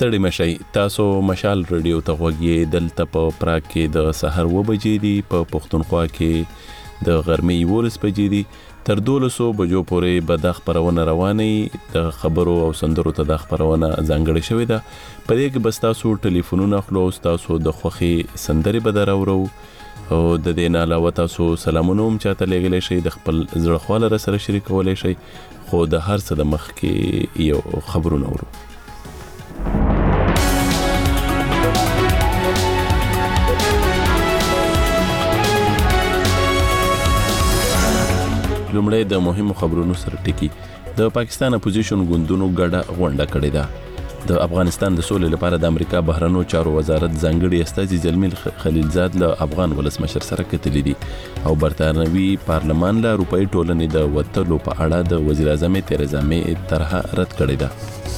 ستړي مشئ. تاسو مشال رادیو ته غوږی. دلته په پراګ کې د سحر 9 بجې دي، په پښتونخوا کې د غرمې 11 بجې دي. تر 12 بجو پورې به د خبرونه رواني، د خبرو او سندرو ته د خبرونه ځانګړې شوې ده. په دې کې بس تاسو ټلیفونونه خلو، تاسو د خوخي سندري به درورو او د دې نه علاوه تاسو سلامونه هم چاته لګلې شي، د خپل زړه خواله سره شریکولای شي. خو د هر څه د مخ کې یو خبرونه ورو. لومړی د مهمو خبرونو سره ټکی. د پاکستان اپوزیشن ګوندونو ګډه غونډه کړې ده. د افغانستان د سولې لپاره د امریکا بهرنیو چارو وزارت ځانګړي استازي زلمی خلیلزاد له افغان ولسمشر سره کتلي دي او برتانوي پارلمان له اروپאי ټولنې د وټلو په اړه د وزیر اعظم تیریزا مې طرح رد کړې ده.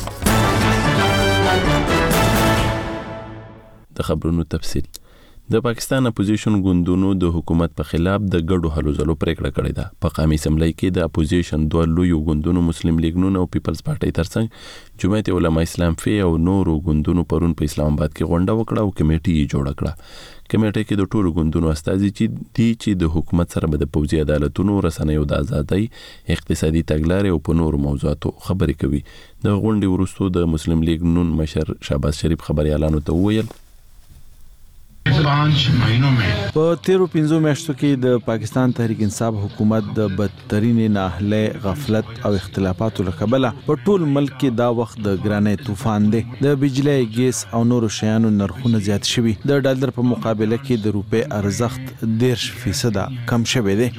د خبرونو تفصیل. د پاکستان اپوزیشن ګوندونو د حکومت په خلاف د ګډو هلو ځلو پریکړه کړې ده. په قومي اسمبلی کې د اپوزیشن دوه لوی ګوندونو مسلم لیگ نون او پیپلز پارټي ترڅنګ جمعیت علماء اسلام فی او نورو ګوندونو پرون په اسلام آباد کې غونډه وکړه او کمیټه یې جوړه کړه. کمیټه کې د ټولو ګوندونو استازي چې د حکومت سره د پوځي عدالتونو رسنیو د ازادۍ، اقتصادي تګلارې او په نورو موضوعاتو خبرې کوي. د غونډې وروسته د مسلم لیگ نون مشر شهباز شریف خبريالانو ته وویل په تیرو 15 میاشتو کې د پاکستان تحریک انصاف حکومت د بدترین ناهله، غفلت او اختلافاتو له کبله په ټول ملک کې دا وخت د ګرانۍ طوفان دی. د بجلی، ګیس او نورو شیانو نرخونه زیات شوي. د ډالر په مقابله کې د روپې ارزښت 10% کم شوی دی.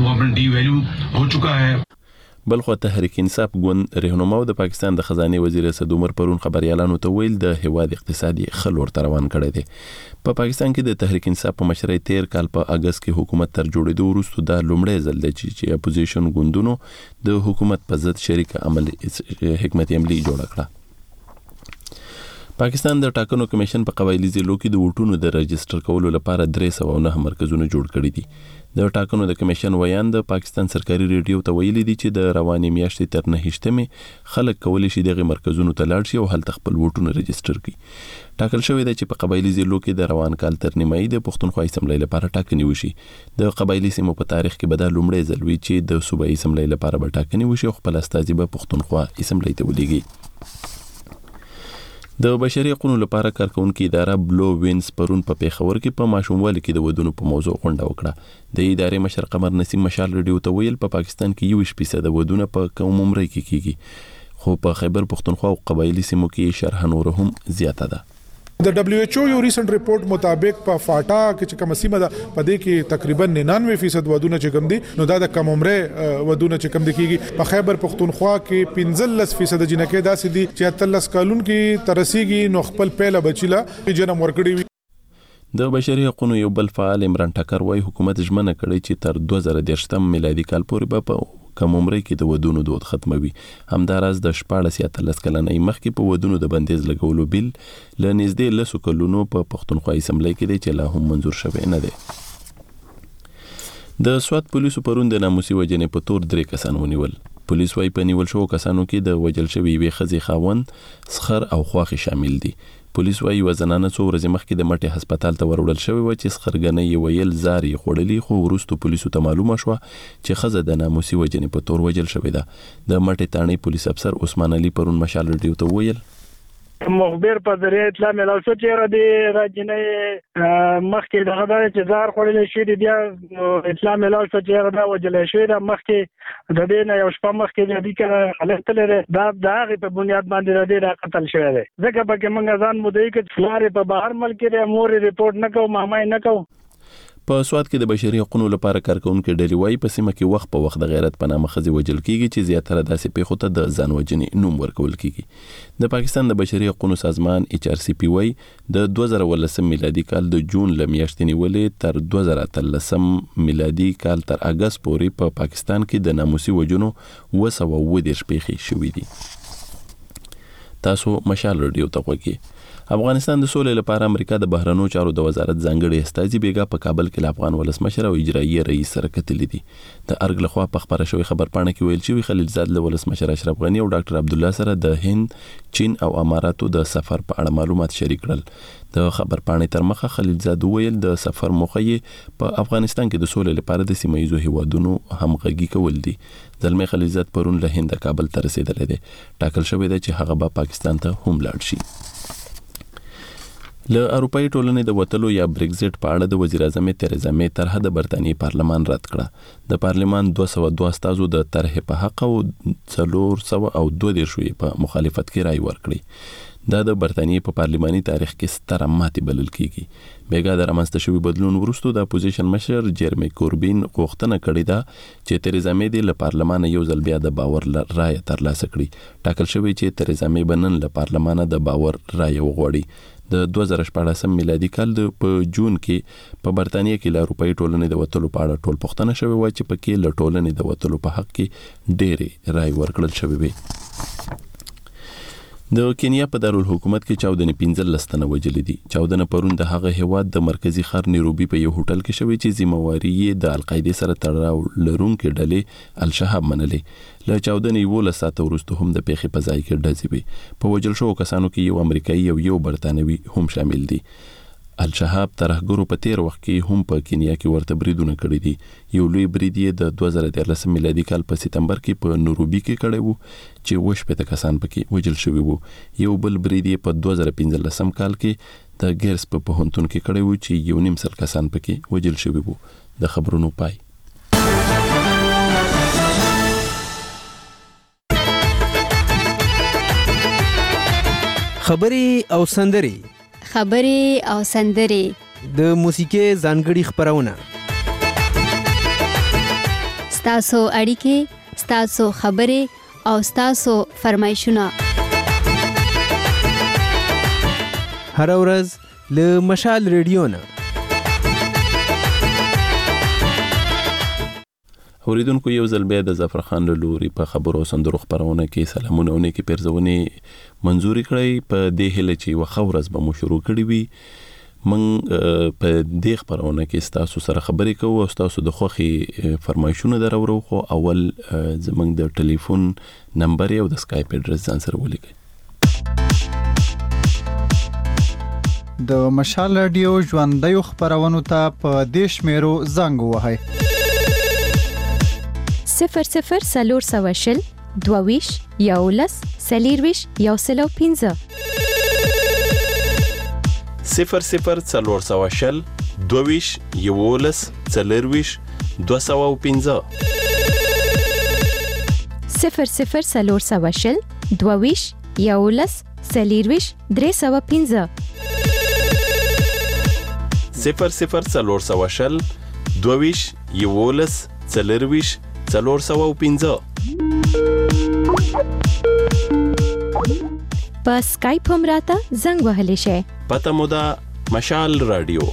بلخو تحریک انصاف ګوند رهنما د پاکستان د خزانه وزیر اسد عمر پرون خبريالانو ته ویل د هواد اقتصادي خلور روان کړی دی. په پاکستان کې د تحریک انصاف په مشرۍ 13 کال په اگست کې حکومت تر جوړېدو وروسته د لومړی ځل دی چې اپوزیشن ګوندونو د حکومت په ضد شریک عمل حکمت عملی جوړ کړ. پاکستان د ټاکنو کمیشن په قبایلی ضلعو کې د ووټونو د رجستر کولو لپاره 309 مرکزونه جوړ کړي دي. د ټاکنو د کمیشن ویان د پاکستان سرکاري ریډیو ته ویلي دي چې د روانې میاشتې تر 9 خلک کولی شي دغه مرکزونو ته لاړ شي او هلته خپل ووټونه رجستر کړي. ټاکل شوی دی چې په قبایلی ضلعو کې د روان کال تر نیمایي د پښتونخوا اسمبلی لپاره ټاکنې وشي. د قبایلی سیمو په تاریخ کې به دا لومړی ځل وي چې د صوبایي اسمبلی لپاره به ټاکنې وشي او خپل استازي به پښتونخوا اسمبلی ته ولېږي. د بشري حقوقو لپاره کارکونکو اداره بلو وینز پرون په پیښور کې په ماشوموالي کې د ودونو په موضوع غونډه وکړه. د ادارې مشر قمر نسیم مشال رادیو ته ویل په پاکستان کې 20% د ودونه په کوم عمر کې کیږي، خو په خیبر پښتونخوا او قبایلی سیمو کې شرح نور هم زیاته ده. د دبليو ایچ او یو ریسنت ریپورت مطابق په فاټا کې چې کوم سیمه ده په دې کې تقریبا 99% ودونه چې کوم دي نو دا د کم عمره ودونه چې کوم دي کیږي. په خیبر پښتونخوا کې 15% جنکه داسې دي چې 13 کالون کې ترسيږي نو خپل پیله بچیلا جنم ورکړي وي. د بشري حقوقو یو بل فعال عمران ټکر وايي حکومت ژمنه کړې چې تر 2013 میلادي کال پورې به په کم عمره کې د ودونو دود ختموي. همداراز د 14 یا 13 کلنۍ مخکې په ودونو د بندیز لګولو بیل ل نږدې 10 کلونو په پښتونخوا اسمبلی کې دی چې لا هم منظور شوی نه دی. د سوات پولیسو پرون د ناموسي وجنې په تور 3 کسان ونیول. پولیس وايي په نیول شو کسانو کې د وجل شوی وی خزي خاوند، سخر او خواخي شامل دي. پولیس وايي وزنانه څو ورځې مخکې د مټي هسپتال ته وروړل شوی و چې سخرګنې یې ویل زار یې خوړلې، خو وروسته پولیسو ته معلومه شوه چې خزه د ناموسي وجنې په تور وجل شوی ده. د مټي تاني پولیس افسر عثمان علي پرون مشال رادیو ته ویل مخبر په ذریعہ اطلاع ملو شو چې را دي راجنې مخکې دغه چې زار خوړلې شي بیا اطلاع ملو شو چې دا وجلې شوی د مخکې د دې نه یو شپه مخکې د دې کې حالت لري دا د هغه په بنیاد باندې د قتل شوی دی. ځکه پکې موږ ځان مودې کې فلاره په بهر ملک کې مور ریپورت نه کوو مامای نه کوو. په سواد کې د بشري حقوقو لپاره کارکونکو ډلې وايي په سیمه کې وخت په وخت د غیرت په نامه خزي وجل کیږي چې زیاتره داسې پیښو ته د ځان وجنې نوم ورکول کیږي. د پاکستان د بشري حقوقو سازمان ایچ آر سی پی وايي د 2018 میلادي کال د جون ل میاشتې نیولې تر 2013 میلادي کال تر اگست پورې په پاکستان کې د ناموسي وجنو 210 پیښې شوې دي. تاسو مشال رادیو ته غوږی. افغانستان د سولې لپاره امریکا د بهرنیو چارو د وزارت ځانګړي استازي بیګا په کابل کې د افغان ولسمشر او اجرایي رئیس سره کتلې دي. د ارګ لخوا په خبره شوی خبرپاڼه کې ویل شوی خلیلزاد له ولسمشر اشرف غنی او ډاکټر عبد الله سره د هند، چین او اماراتو د سفر په اړه معلومات شریک کړل. د خبرپاڼې تر مخه خلیلزاد ویل د سفر موخه یې په افغانستان کې د سولې لپاره د سیمه ییزو هیوادونو همغږي کول دي. زلمی خلیلزاد پرون له هند کابل ته رسیدلی دی. ټاکل شوی دی چې هغه به پاکستان ته هم لاړ شي. له اروپאי ټولنې د وتلو یا بریگزټ په اړه د وزیر اعظم تریزا مې طرحه د برتانیې پارلمان رد کړه. د پارلمان 202 استازو د طرحې په حق او 402 په مخالفت کې رائے ورکړي. دا د برتانیې په پارلماني تاریخ کې ستره ماتې بلل کیږي. بیګا د رامنځته شوي بدلون وروسته د اپوزیشن مشر جیرمی کوربین غوښتنه کړې ده چې تریزا مې د پارلمان یو ځل بیا د باور رائے ترلاسه کړي. ټاکل شوی چې تریزا مې بنن له پارلمان د باور رائے وغوړي. د 2014 میلادي کال په جون کې په برتانیې کې له اروپאי ټولنې د وتلو په اړه ټول پوښتنه شوې و چې پکې له ټولنې د وتلو په حق کې ډېرې رائے ورکړل شوې وي. د کینیا په دارالحکومت کې چاودنې 15 تنه وژلي دي. چاودنه پرون د هغه هیواد د مرکزی ښار نیروبي په یو هوټل کې شوې چې ذمہواري یې د القاعده سره تړاو لرونکي ډلې الشهاب منلې. له چاودنې 12 ساعته وروسته هم د پیښې په ځای کې ډزې وي. په وژل شوو کسانو کې یو امریکایي او یو برتانوي هم شامل دي. الشهاب ترهګرو په تیر وخت کې هم په کینیا کې ورته بریدونه کړي دي. یو لوی برید یې د 2013 میلادي کال په سپتمبر کې په نیروبي کې کړی وو چې 18 کسان پکې وژل شوي وو. یو بل برید یې په 2015 کال کې د ګیرس په پوهنتون کې کړی وو چې 1.5 کسان پکې وژل شوي وو. د خبرونو پای. خبرې او سندري د موسیقي ځانګړي خبرونه، ستاسو اړیکې، ستاسو خبرې او ستاسو فرمایشونه هر ورځ له مشال ریډیو نه. اوریدونکو یو ځل بیا د ظفر خان له لوري په خبرو سندرو خبرونه کې سلامونه او نیکی پیرزونې منزوري کړی. په دې هیله چې یوه ورځ به مو شروع کړي وي. من په دې خبرونه کې ستاسو سره خبرې کوو او ستاسو د خوښي فرمایشونه درورو. خو اول زمونږ د ټلیفون نمبر او د سکایپ اډرس ځان سره ولیکئ. د مشال رادیو ژوندۍ خبرونو ته په دې شمیرو زنګ ووهئ: 00 22 11 40 105 00 410 22 11 40 205 00 410 22 11 40 305 00 410 22 11 40 405. په سکایپ هم راته زنګ وهلی شئ. پته مو ده مشال رادیو.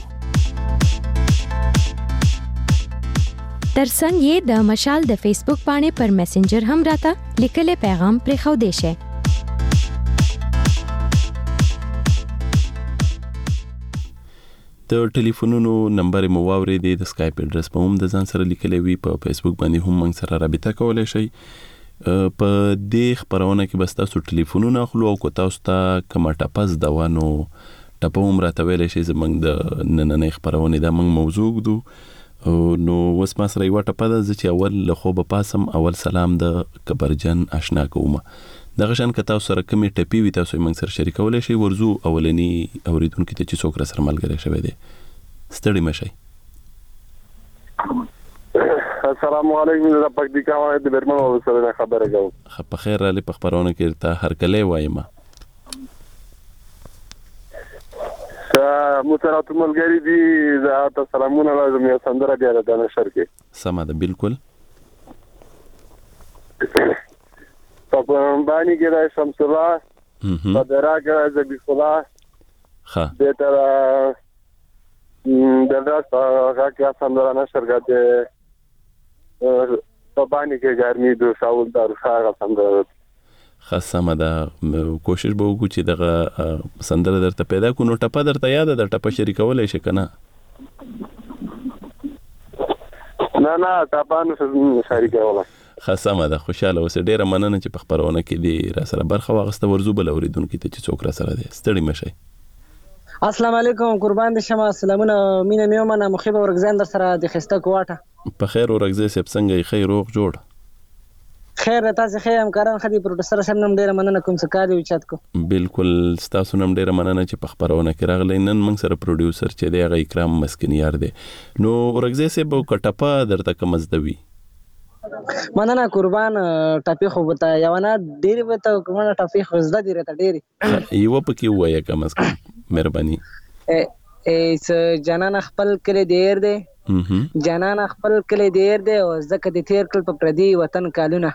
ترڅنګ یې د مشال د فیسبوک باندې پر میسنجر هم راته لیکلی پیغام پرېښودی شئ. د ټلیفونونو نمبر مو واورېدې. د سکایپ اډرس په هم د ځان سره لیکلی وي. په فیسبوک باندې هم موږ سره رابطه کولی شئ. په دې خبرونه کې به ستاسو ټلیفونونه اخلو او که تاسو ته کومه ټپه زده وه نو ټپه هم راته ویلی شئ. زموږ د نننۍ خپرونې دا موږ موضوع ږدو. نو اوس ما سره یوه ټپه ده. زه چې اول له خوبه پاسم اول سلام د کبرجن اشنا کومه. دغه شان که تاسو سره کومې ټپې وي تاسو یې موږ سره شریکولی شئ. ورځو اولني اورېدونکي ته چې څوک را سره ملګری شوی دی. ستړي مه شئ. السلام علیکم. زه پکتیکا وایم د برمن او سره خبرې کوم. په خیر رالی په خبرونه کې ته هرکلی وایم. مترات ملګری دي. زه تاسو سلامونه لازم یو سندره بیا د نشر کې. سمه ده بالکل. په باندې کې د شمس الله په دراګه زبی الله ها د تر د راس هغه کې سندره نشر غته په باندې کې ګرمي د شاول دار ښه سندره. خاصه مده کوشش به وکړو چې دغه سندره درته پیدا کو. نو ټپه درته یاد ده؟ ټپه شریکولای شي کنه؟ نه ټپه نه شریکولای. خاصه مده خوشاله اوسه. ډیره مننه چې په خبرونه کې دی را سره برخه واغسته. ورزو بل اوریدونکو ته چې څوک را سره دی ستړي مشي. السلام علیکم، قربان دي شمه. سلامونه مینه میومنه مخیبه ورغزان در سره د خسته کوټه. په خیر ورغزه سپ څنګه خیر روغ جوړ؟ خیر تاسو خیر همکاران خدي پروډوسر سره نم ډیره مننه کوم څه کار دی چات کو. بالکل تاسو نم ډیره مننه چې په خبرونه کې راغلی. نن موږ سره پروډوسر چې دی هغه اکرام مسکنیار دی. نو ورغزه سپ کټپه درته کوم زدوي؟ مننه قربان. ټاپي خو بتا یو نه ډیر وته کومه ټاپي خو زده دی رته ډیر یو پکې وایي کوم مهرباني. جانان خپل کړي ډیر دی، جانان خپل کړي ډیر دی او زکه د تیر کړ په پردي وطن کالونه.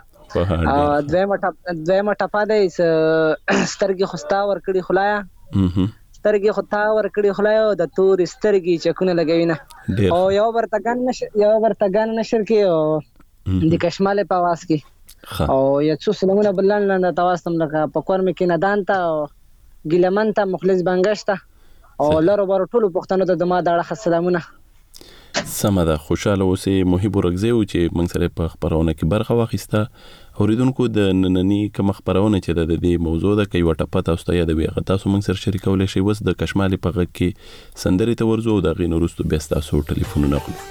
دویمه ټپه دی سترګې خستا ور کړي خلایا، سترګې خستا ور کړي خلایا د تور سترګې چکونه لګوي نه. او یو برتګان نشر کې او د کشمال په واس کې او یو څو سلمونه بلان لاندې تواستم لکه په کور مې کې ندان ته ګیلمن ته مخلص بنګشته او لرو بر ټولو پښتنو ته د ما داړه سلامونه. سمه ده. خوشاله اوسې. محب ورغزه و چې موږ سره په خبرونه کې برخه واخیسته. اوریدونکو د نننی کوم خبرونه چې د دې موضوع د کوي وټه تاسو ته یادوي هغه تاسو موږ سره شریکولای شئ. وس د کشمالي په غږ کې سندري ته ورزو د غینو وروسته بیا تاسو ټلیفونونه اخلو.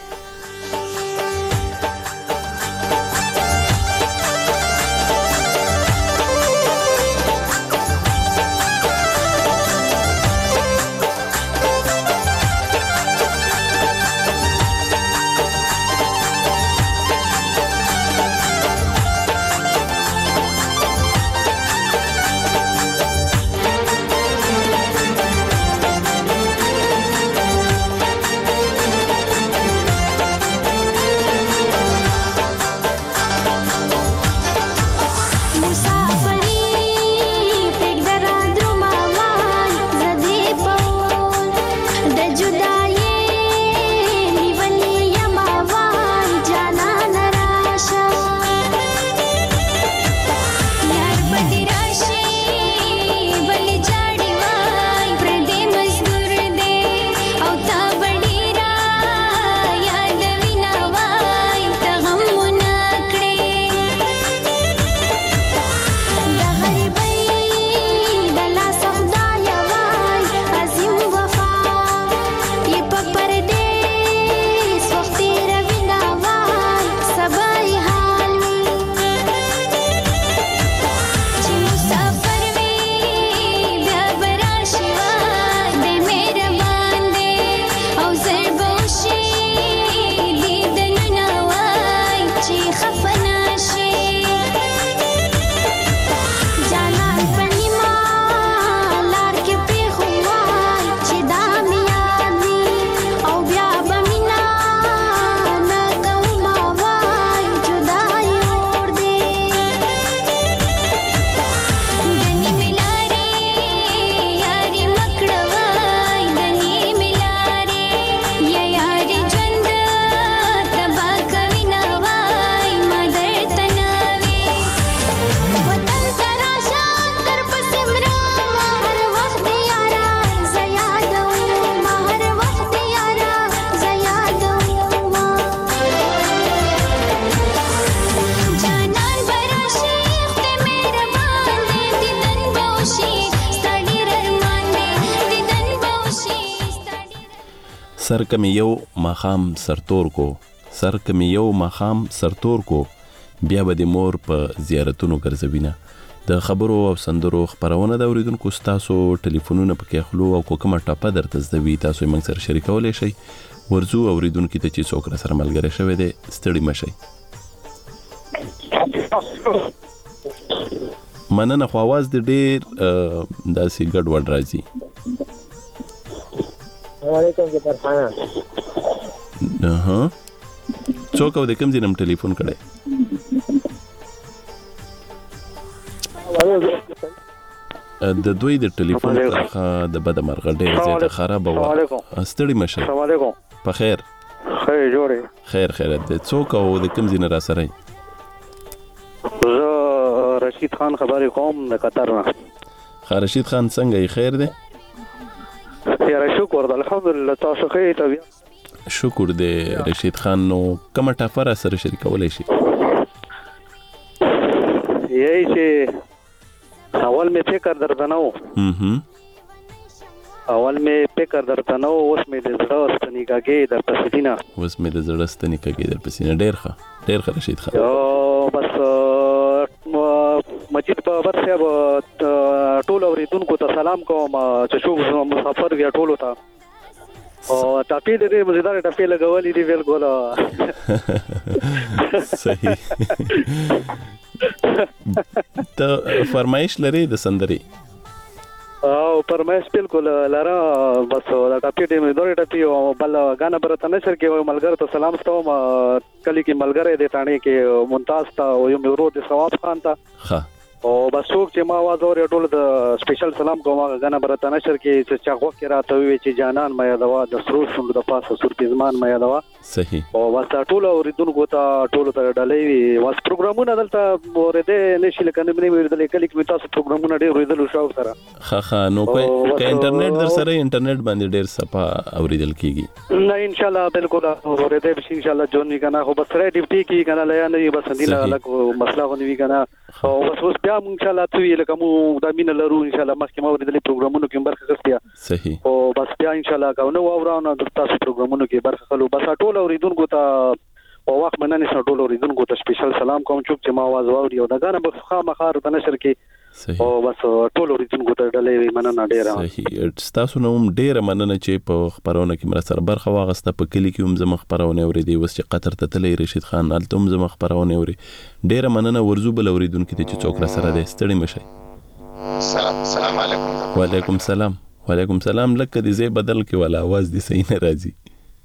سر کمی یو مخام سرتور کو، سر کمی یو مخام سرتور کو، بیا به د مور په زیارتونو ګرځوینه. د خبرو او سندرو خبرونه د اوریدونکو تاسو ټلیفونونه پکې اخلو او کومه ټاپه درته زوي تاسو موږ سره شریکولای شئ. ورزو اوریدونکو ته چې څوک سره ملګری شوی دی ستړي مشئ. مننه. خو आवाज د ډیر داسې ګډ وډ راځي. وعلیکم فرحانه. څوک او د کوم ځینم ټلیفون کړي؟ د دوی د ټلیفون څخه د بد مرغ ډیر زیاته خراب و. ستړي مشه. السلام علیکم. په خیر. خیر جوړه. خیر د څوک او د کوم ځین را سره؟ زه رشید خان خبرې کوم د قطر نه. رشید خان څنګه یې خیر دی؟ یاره شکر د الحمدلله تاسو ښه طبیعت. شکر دی رشید خان. نو کومه ټاپره سره شریکولی شي؟ یی چې اول مې فکر درته نه و اوس مې د زړه ستنیکاږي درپسې دي نه. اوس مې د زړه ستنیکاږي درپسې نه. ډېر ښه رشید خان. بس مجید بابر صاحب ټول اوریدونکو ته سلام کوم چې شو مسافر وي ټولو ته. او ټاپې دې مزیدار ټاپې لګولې دي بالکل صحیح. ته فرمایش لري د سندري؟ او فرمایش بالکل لاره. بس دا ټاپې دې مزیدار ټاپې او بل غانا برته نشر کې ملګر ته سلام ستوم. کلی کې ملګری دې ټانې کې ممتاز ته او یو میرو دې ثواب خان ته. ها او بس څوک چې ما आवाज اوري ټول د سپیشل سلام کوم. غانا برته نشر کې چې چاغو کې راته وی چې جانان مې دوا د سرور شوم د پاسه سور پېزمان مې دوا. صحیح. او بس ټول اوریدونکو ته ټول ته ډالۍ وي. واس پروګرامونه دلته ورته نشي لکه نه ویل کلی کې تاسو پروګرامونه ډېر ورېدل شو سره. ها نو کوئی انټرنیټ در سره انټرنیټ باندې ډېر صفه اوریدل کیږي نه ان شاء الله بالکل ورته به ان شاء الله جون وی کنه. خو بس سره ډیوټي کې کنه لیا نه بس دینه الګ مسله غونې وی کنه. او بس اوس بیا ان شاء الله توی لکه مو د مين لرو ان شاء الله مخکې ما ورېدل پروګرامونو کې برخه غوښتیا. صحیح. او بس بیا ان شاء الله کاونه اورانه د تاسو پروګرامونو کې برخه خلو. بس ټول اوریدونکو ته او وخت مننه سره ټول اوریدونکو ته سپیشل سلام کوم چې ما आवाज واوري او دا غانه بخا مخار د نشر کې. صحیح. او بس ټول اوریدونکو ته ډلې مننه ډیره. صحیح. تاسو نو ډیره مننه چې په خبرونه کې مرسته برخه واغسته. په کلی کې هم زما خبرونه اوریدي. وس چې قطر ته تللی رشید خان الته هم زما خبرونه اوري. ډیره مننه. ورزو بل اوریدونکو ته چې څوک را سره دی ستړي مشي. السلام علیکم. وعلیکم السلام. وعلیکم السلام. لکه دې زی بدل کې ولا आवाज دې صحیح نه راځي.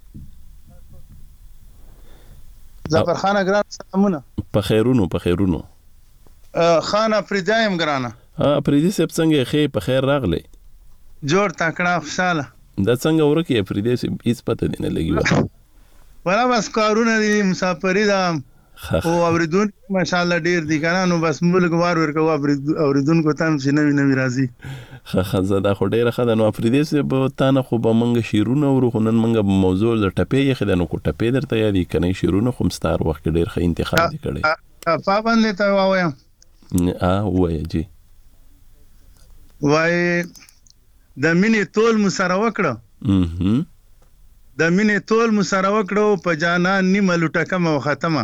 ظفر خان ګران سلامونه. په خیرونو خان افریدایم ګرانه. افریدی صاحب څنګه خې په خیر راغلی؟ جوړ تکړه خوشاله. دا څنګه ورکی افریدی صاحب هیڅ پته دی نه لګي ولا بس کارونه دي مسافری دا او اوریدون ماشاءالله ډیر دي کنه. نو بس ملک وار ورکو اوریدون کو تام چې نوی راځي. خزه دا خو ډیره خدای. نو افریدی صاحب تانه خو به منګه شیرونه ورخونن منګه موضوع د ټپې یې خدای نو کو ټپې درته یادی کنه شیرونه خو مستار وخت ډیر ښه انتخاب دی کړی. پابند ته وایم وای جی وای د مینې تول مسره وکړه. د مینې تول مسره وکړو په جانان نیمه لوټه کم او ختمه.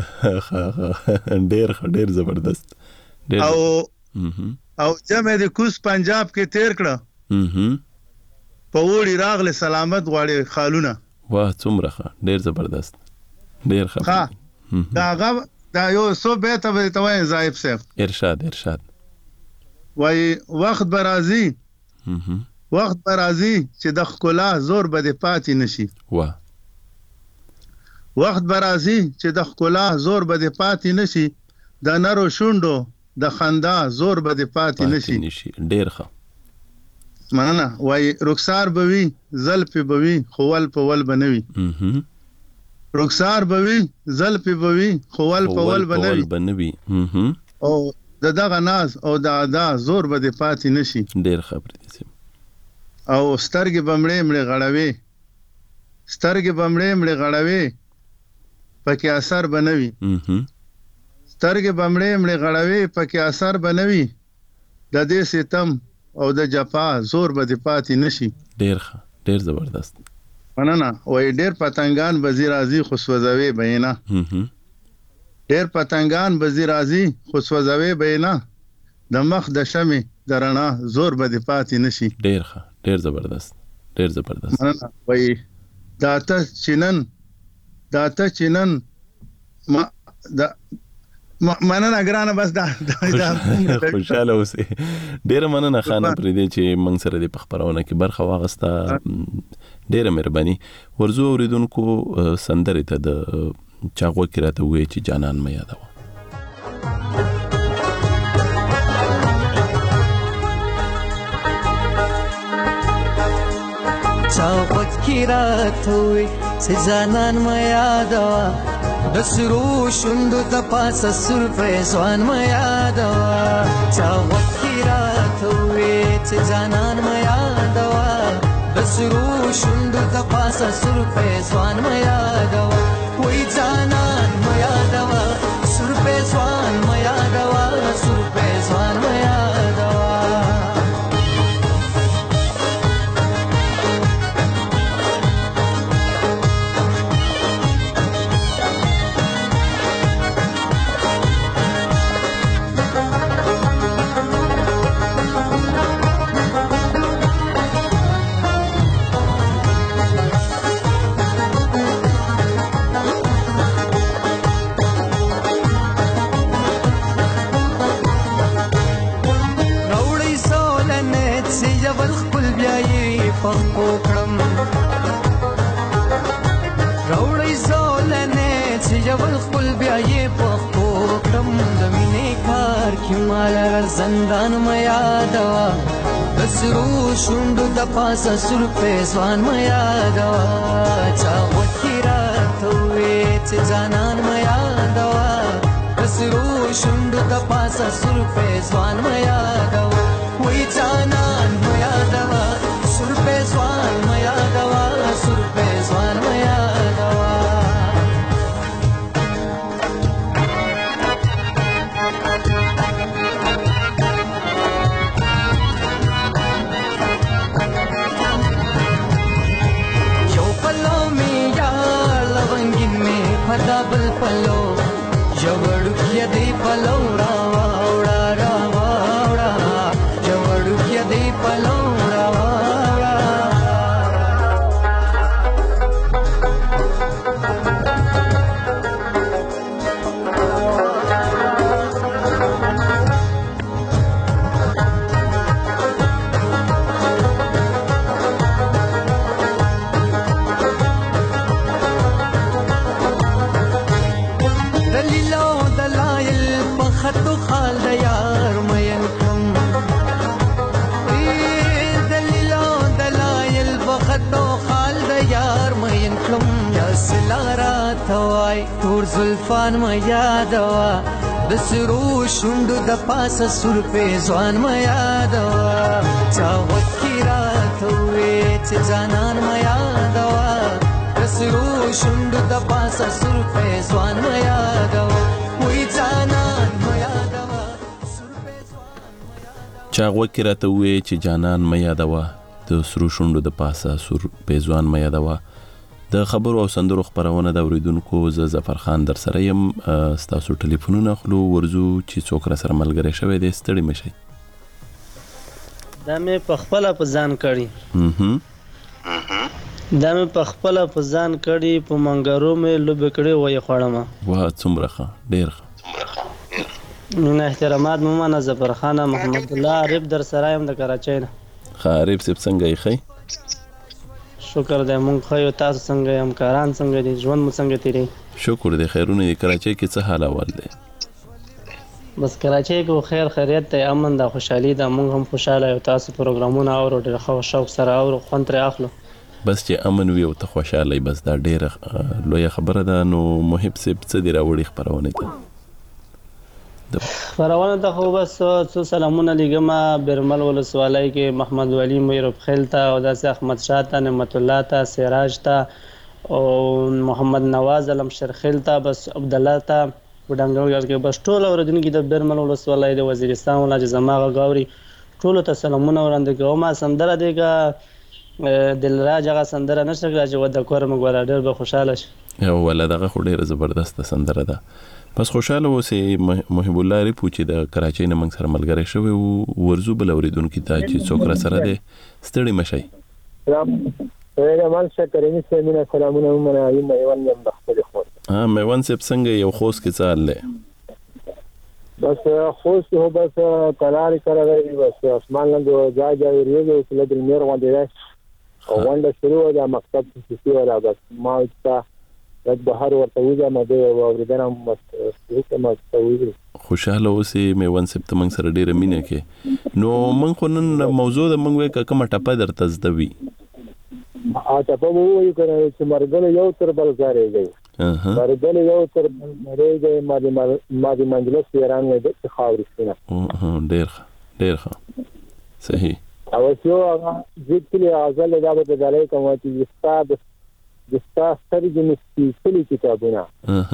ډیر زبردست. او جمع د کوس پنجاب کې تیر کړه. په وړي راغله سلامت غواړي خالونه. واه څومره ډیر زبردست. ډیر ښه. دا یو سو به ته وای زایب صاحب ارشاد وای وخت برازي چې د خلا زور به پاتې نشي. وخت برازي چې د خلا زور به پاتې نشي. د نرو شوندو د خندا زور به پاتې نشي. ډیر ښه مننه. وای رخسار بوي زلفي بوي خول په ول بنوي. رخسار بوي زلفي بوي خول په ول بنوي. او دغه ناز او د ادا زور به پاتې نشي. ډیر خبرې دي. او سترګې بمړې مړې غړوي پکې اثر بنوي. سترګې بمړې مړې غړوي پکې اثر بنوي. د دې ستم او د جفا زور به پاتې نشي. ډیر زبردست. مننه. وای ډیر پتنګان بزی راځي خو سوځوي بینا. ډیر پتنګان بزی راځي خو سوځوي بینا. د مخ د شمع درنا زور به پاتې نشي. ډیر زبردست. مننه. وای داته چینن مننه ګرانه. بس دا خوشاله اوسې. ډیره مننه خان پرې چې موږ سره د خبرونه کې برخه واغسته. ډیره مهرباني. ورزو اوریدونکو سندره ته د چاغو کې راته وې چې جانان مې یادوه. چاغو کې راته وې چې جانان مې یادوه. د سرو شوندو د پاسه سور پېزوان ما یادوا چا وختي راته وې چې جانان ما یادوا د سرو شوندو د پاسه سور پېزوان ما یادوا وې جانان ما یادوا سور پېزوان ما یادوا سور پېزوان ما یادوا پخپو کړم راوړی زولنې چې یول خپل بیا یې پخپو کړم د مینې کار کې مال زندان ما یادوا د سرو شوندو د پاسه سور پېزوان ما یادوا چا وختي راته وې چې جانان ما یادوا د سرو شوندو د پاسه سور پېزوان ما یادوا وې جانان ما یادوا سور پېزوان ما یادوا سور پېزوان ما یادوا یو پلو می یار لونګین می پدا بل پلو جوړو کې دی پلو راوړا راوړا جوړو کې دی پلو خطو خال د یار مین کم دلیلو دلایل بخطو خال د یار مین کم یا سلارا توای تور زلفان ما یادوا د سرو شوندو د پاسه سور پېزوان ما یادوا چا وختي راته وې چې جانان ما یادوا د سرو شوندو د پاسه سور پېزوان ما یادوا وې جانان چاغوه کې راته وې چې جانان مې یادوا د سرو شوندو د پاسه سور پېزوان مې یادوا د خبرو او سندرو خبرونه د اوریدونکو ظفر خان در سره يم ستاسو ټلیفونونه خلو ورزو چې څوک را سره ملګری شوی دی ستړي مشي دا مې په خپل په ځان کړی په منګرو مې لوب کړی وای خړم واه څومره ډیر من احترامات مومنه ظفر خان محمد الله عارف در سرایم د کراچۍ نه عارف سپ څنګه یې خې شکر دې مونږ خو تاسو څنګه یم کاران څنګه دي ژوند مو څنګه تیری شکر دې خیرونه دې کراچۍ کې څه حال اول دی بس کراچۍ کې خیر خیریت ته امن د خوشحالي د مونږ هم خوشاله یو تاسو پروګرامونه او ډېر خو شوق سره او خوند تر اخلو بس چې امن وي او ته خوشاله بس دا ډېر لوی خبره ده نو محب سپ څه دی راوړي خبرونه ته خبرونه ته خو بس څو سلامونه لګم برمل ولسوالۍ کې محمد ولی مېرب خیلتا او داسې احمد شاه ته نعمت الله ته سراج ته او محمد نواز علم شرخیلتا بس عبد الله ته وډنګل کې بس ټول اوردونکو د برمل ولسوالۍ د وزیرستان ولایت زماغه غاوري ټول ته سلامونه وړاندې کوم سندره دیګه دلراج هغه سندره نشګه چې ود کورم غوړه ډېر به خوشاله شي او ولادغه خو ډېر زبردست سندره ده بس خوشاله اوسې محب الله ری پوښي د کراچۍ نه موږ سره ملګری شوی ورزو بل اوریدونکو ته چې څوک را سره دی ستړي مشي مال شکرینی سیمینه سلامونه مونږه یم یوان یم د خپل خور میوان سپ څنګه یو خوست کې څه حال بس خوست هو بس قرار کوي بس اسمان لاندې ځای ریږي چې له دې مېر باندې او ونده شروع ده مکتب چې ولا بس ما ته د بهر ورته وځه ما د اوریدنه مستوي خوشاله اوسې میوان سپ ته موږ سره ډېر مینه کې نو موږ خو نن موضوع د موږ کومه ټپه درته زدوي ټپه وو یو کنه چې مرګله یو تر بل ځارېږي بردل یو تر بلریږي مادي منجلس ایران نه د خاورې سینه ډیر ښه صحیح او یو هغه ځکه ازل دا به دلای کوم چې استاد سترګې مستقلی کتابونه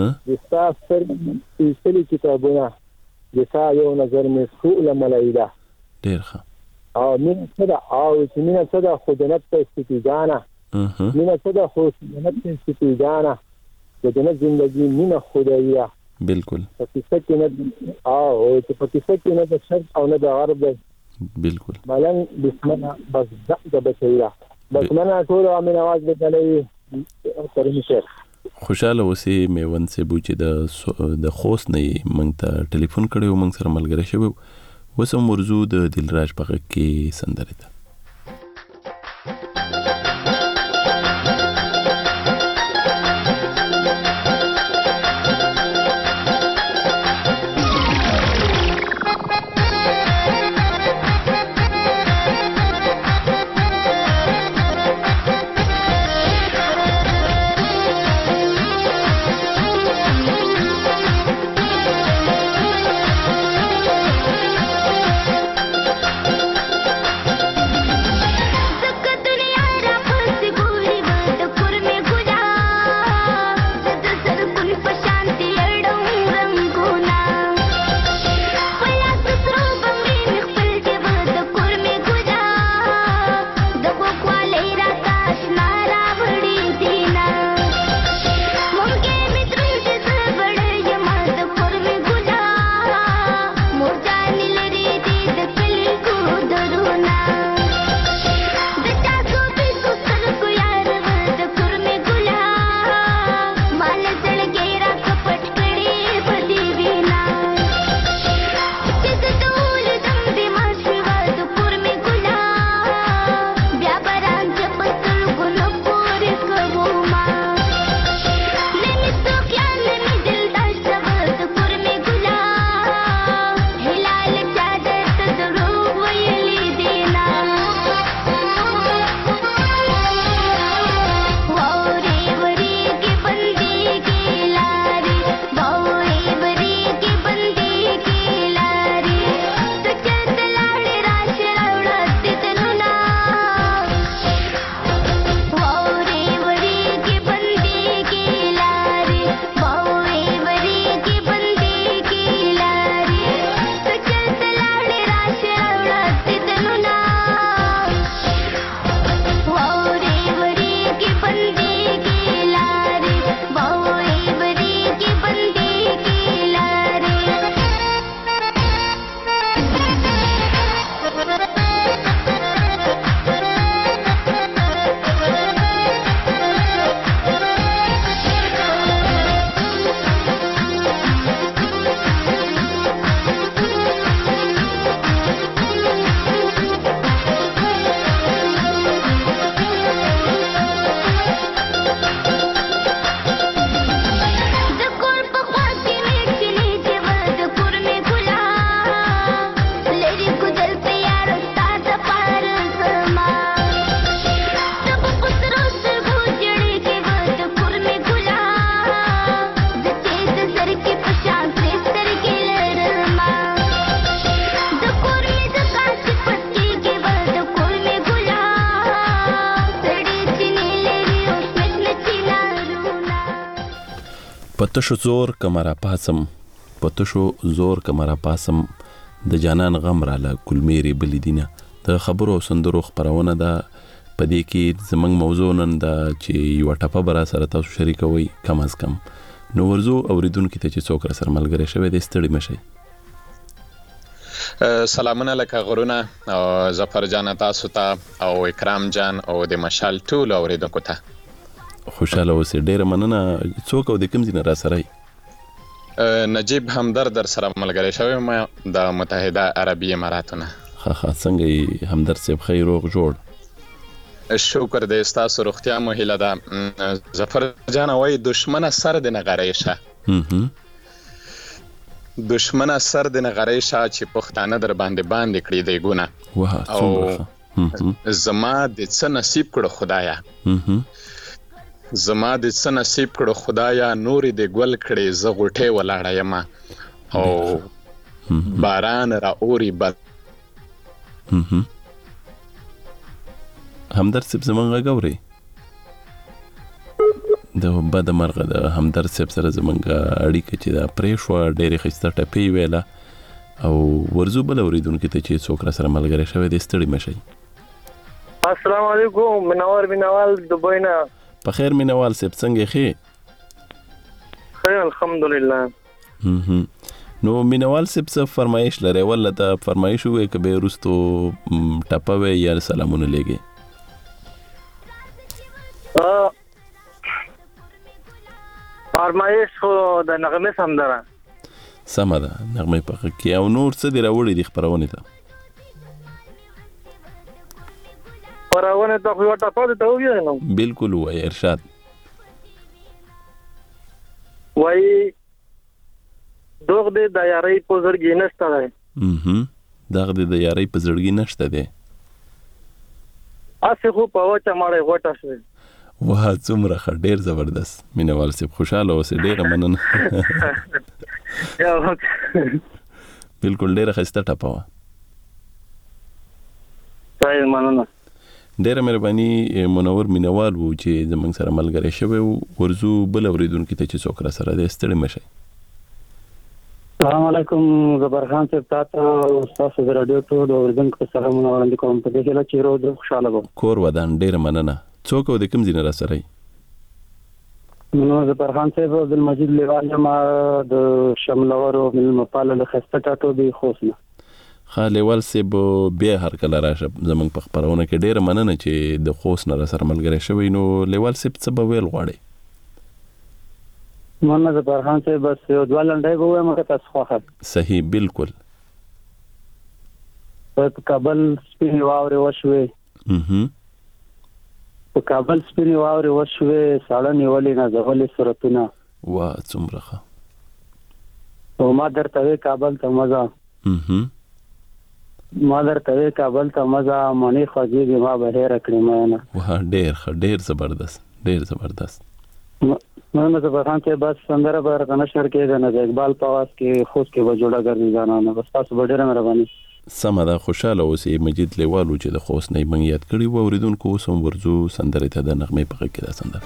سترګې کتابونه د تا یو نظر مسؤل ملایده ډیر ښه او مين صدا او چې مين صدا خودنت ته استفاده مين صدا خودنت ته استفاده د جنت ژوندۍ مين خدایه بالکل پکې څه نه او چې پکې څه نه د شرق او نه د غرب بالکل مالن بسم الله بس د بچیا بس منه ټول امین आवाज بدلې ترې شي خوشاله اوسې میوند سے بوچې د خوست نه مونږ ته ټلیفون کړو مونږ سره ملګری شوی وسم مرزو د دلراج په غږ کې سندره ده پتشو زور کمرا پاسم د جانان غم را له کلمیری بلیدینه د خبرو سندرو خبرونه ده پدې کې زمنګ موضوع نن دا چې یو ټاپه برا سره تاسو شریکوي کم از کم نو ورزو اوریدونکو ته چې څوک سره ملګری شوی د ستړي مشي سلامونه لکه غرونه او ظفر جان تاسو ته او اکرام جان او د مشال ټول اوریدونکو ته خوشاله اوسې ډېر مننه څوک او د کوم ځای را سره نجیب همدرد در سره ملګری شوی ما د متحده عربی اماراتونه ها څنګه همدرد صاحب خیر او جوړ شکر دې تاسو روغتیا مو هیله ده ظفر جان وای دشمنه سر د نغریشه دشمنه سر د نغریشه چې پښتانه در باندې کړی دی ګونه او زما د څه نصیب کړو خدایا زما د څه نصیب کړو خدایا نورې د ګل کړې زه غوټې ولاړه یم او باران را اوري بل همدرد صاحب زمونږ غږ اورئ د بده مرغه د همدرد صاحب سره زمونږ اړیکه چې دا پرې شوه ډېرې ښایسته ټپې ویله او ورځو بل اورېدونکي ته چې څوک را سره ملګری شوی دی ستړي مه شئ. السلام علیکم منور دبئی نه. په خیر مینوال صاحب څنګه ښې؟ خیر الحمدلله. نو مینوال صاحب څه فرمایش لرئ؟ ولا ته فرمایش ووایې که به یې وروستو ټپه وی یا سلامونه لیږئ؟ فرمایش خو د نغمې سندره سمه ده، نغمې پخه کړي. او نور څه دې راوړي دي خپرونې ته؟ خپرونې ته خو یوه ټپه درته ووایو نو. بلکل ووایه ارشاد. وایي دوغ دې د یارۍ په زړګي نشته دی. دغ دې د یارۍ په زړګي نشته دی. هسې خو په وچه مړۍ غوټه شوې. واه څومره ښه، ډېر زبردست مینوال صاحب، خوشحاله اوسئ، ډېره مننه. بلکل ډېره ښایسته ټپه وه. صحیح مننه. ډېره مهرباني منور مینوال و چې زموږ سره ملګری شوی و. ورځو بل اورېدونکي ته چې څوک را سره دی ستړي مه شئ. السلام علیکم زبرخان صاحب، تاسو ستاسو د راډیو ټول اورېدونکو ته سلامونه وړاندې کوم. په دې هیله چې روز خوشحاله به کور ودان. ډېره مننه. څوک او د کوم ځای نه را سره یې؟ نو زبرخان صاحب عبدالمجید لیوال یم د شملور او مېلمهپاله له ښایسته ټاټوبي خوست نه. ښه لیوال صاحب بیا هر کله راشه زموږ په خپرونه کې. ډېره مننه چې د خوست نه را سره ملګری شوی. نو لیوال صاحب څه به ویل غواړئ؟ مننه زبرخان صاحب، بس یو دوه لنډۍ به ووایم که تاسو خوښه. صحیح بلکل. په کابل سپینې واورې وشوې، په کابل سپینې واورې وشوې، ساړه نیولې نازولې صورتونه. واه څومره ښه. او ما درته وې کابل ته مزه، ما درته وې کابل ته مزه، مڼې خوږېږي ما به هېره کړې مینه. واه ډېر ښه، ډېر زبردست، ډېر زبردست. مننه زبرخان صاحب، بس سندره به راته نشر کېږي نه، د اقبال په آواز کې خوست کې به جوړه ګرځي ځانانه. بس تاسو به ډېره مهرباني. سمه ده، خوشحاله اوسئ. مجید لیوال و چې د خوست نه یې موږ یاد کړي و. اورېدونکو اوس هم ورځو سندرې ته د نغمې په غږ کې دا سندره.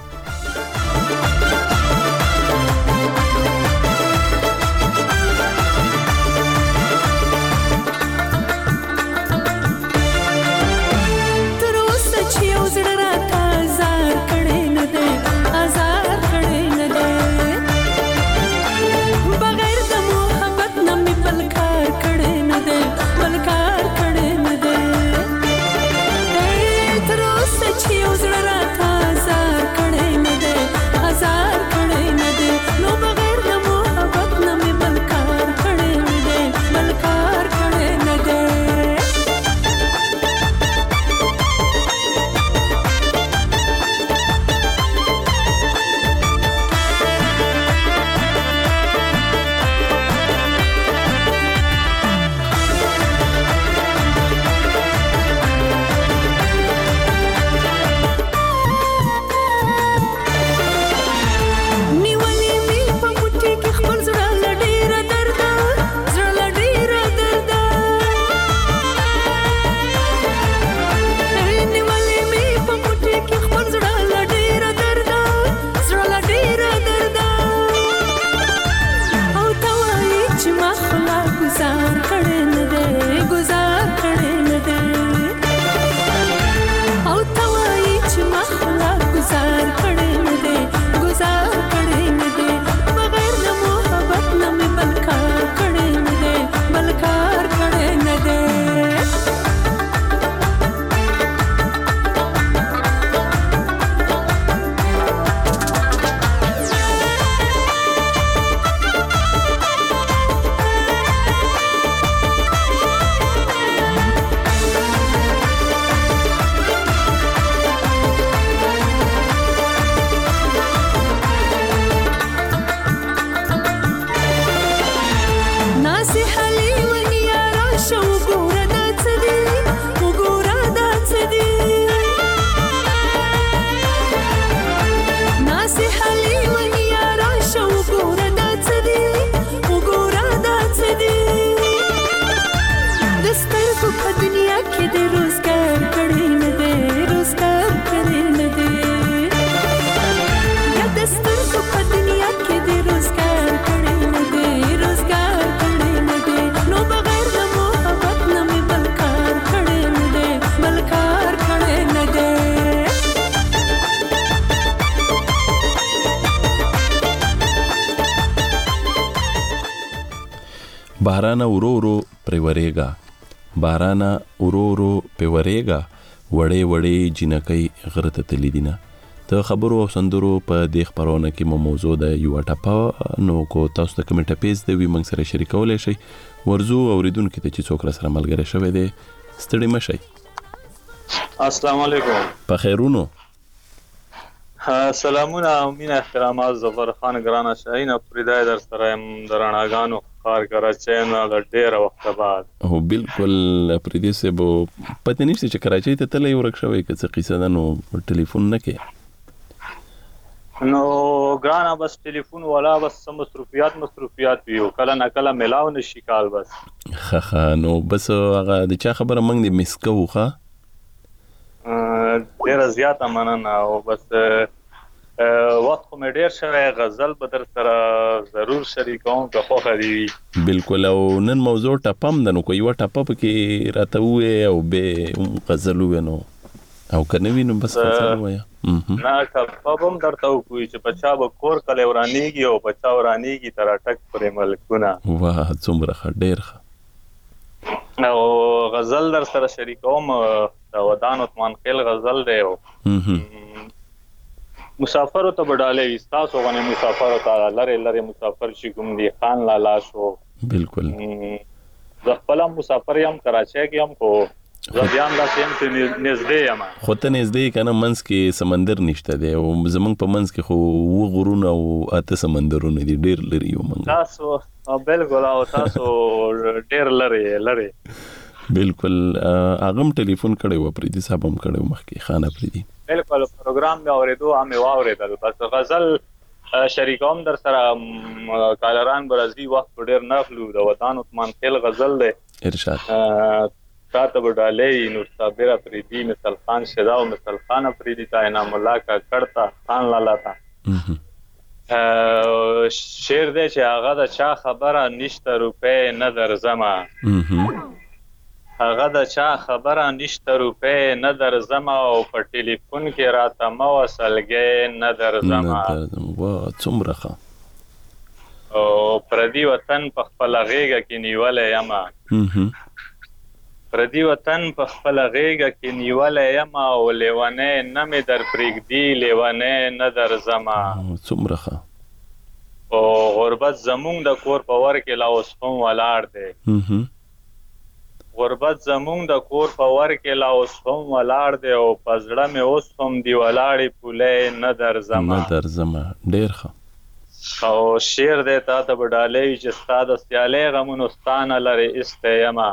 زړه راته زار کړې نه باران ورو ورو پرورېګا باران ورو ورو پرورېګا وړې وړې جنکۍ غره ته تللی دینه. د خبرو او سندرو په دې خبرونه کې موضوع ده یو ټاپه نو کو تاسو ته کوم ټاپیز د وی منګ سره شریکولای شي ورزو اوریدونکو ته چې څوک سره ملګری شوی دی ستړي مشي. السلام علیکم. په خیرونو. سلامونه او مینه احترامات ظفر خان ګرانه شاهین پریدای در سره درناګانو خار کراچۍ نه ډېر وخت بعد. هو بالکل پریدي سه بو پته نشته چې کراچۍ ته تلې ورک شوی که څه قصه ده نو ټلیفون نه کې نو ګرانه بس ټلیفون والا بس مصروفیات ویو کله نه کله ملاو نشي کال بس خه نو بس هغه د چا خبره منګ دې مس کوو ښه ډېر زیاته مننه او بس وخت مې ډېر شوی غزل به در سره ضرور شریکوم که خوښه دي وي. بالکل او نن موضوع ټپم ده نو که یوه ټپه پکې راته ووایې او بې غزل ووایې نو او که نه وي نو بس غزل ووایه. نه ټپه به هم درته وکوي چې په چا به کور کلی ورانېږي او په چا ورانېږي تر اټک پرې ملکونه. واه څومره ښه ډېر ښه. او غزل در سره شریکوم د ودان عثمان خیل غزل دی او مسافر ته بډاله وي تاسو غنه مسافر ته لره مسافر شي کوم دی خان لالا شو. بالکل زه خپل مسافر یم کراچۍ کې هم کو زبیان دا سیم ته نږدې یم خو ته نږدې کنه منځ کې سمندر نشته دی او زمونږ په منځ کې خو و غرونه او اته سمندرونه دي ډېر لري یو منځ تاسو بالکل او تاسو ډېر لري بالکل اغم ټلیفون کړي و پریدي صاحب هم کړي مخکې خانه پریدي بالکل پروګرام مې اوریدو امه واوریدل بس غزل شریکوم در سره کالران برازي وخت ډېر نخلو د وطن عثمان خیل غزل دی ارشاد تاته بډالې نور صابر پریدي مثال خان شدا او مثال خان پریدي تا انعام الله کا کړتا خان لالا تا شعر دی چې هغه د چا خبره نشته روپې نه درځما هغه د چا خبره نشته روپې نه درځما او په ټلیفون کې راته مو وصلګې نه درځما. واه څومره ښه. او پردي وطن په خپل غېږه کې نیولې یما پردي وطن په خپل غېږه کې نیولې یما او لیوانې نه مې در پرېږدي لیوانې نه درځما. څومره ښه. او غربت زمونږ د کور په ور کې لا اوس هم ولاړ دی غربت زمونږ د کور په ور کې لا اوس هم ولاړ دی او په زړه مې اوس هم دی ولاړې پولې نه درځما ډېر ښه. او شعر دی تا ته بډالې چې ستا د سیالۍ غمونو ستانه لرې ایستی یمه